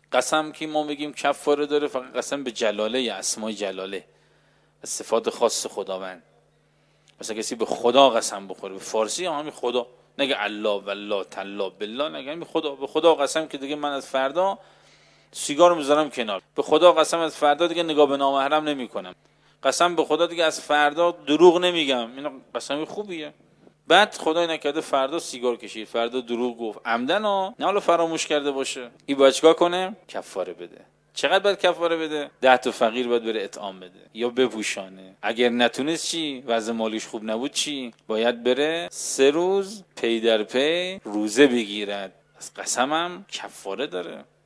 قسم که ما بگیم کفاره داره، فقط قسم به جلاله یا اسمای جلاله، صفات خاص خداوند. مثلا کسی به خدا قسم بخوره، به فارسی همین خدا، نگه الله والله تالله بالله، نگه همین خدا. به خدا قسم که دیگه من از فردا سیگار میذارم کنار، به خدا قسم از فردا دیگه نگاه به نامحرم نمیکنم، قسم به خدا دیگه از فردا دروغ نمیگم. این قسمی خوبیه. بعد خدای نکرده فردا سیگار کشید، فردا دروغ گفت عمدن ها، نه حالا فراموش کرده باشه، این باید چیکار کنه؟ کفاره بده. چقدر باید کفاره بده؟ 10 تا فقیر باید بره اطعام بده یا بپوشانه. اگر نتونست چی؟ وضع مالیش خوب نبود چی؟ باید بره 3 روز پی در پی روزه بگیرد. از قسمم کفاره داره.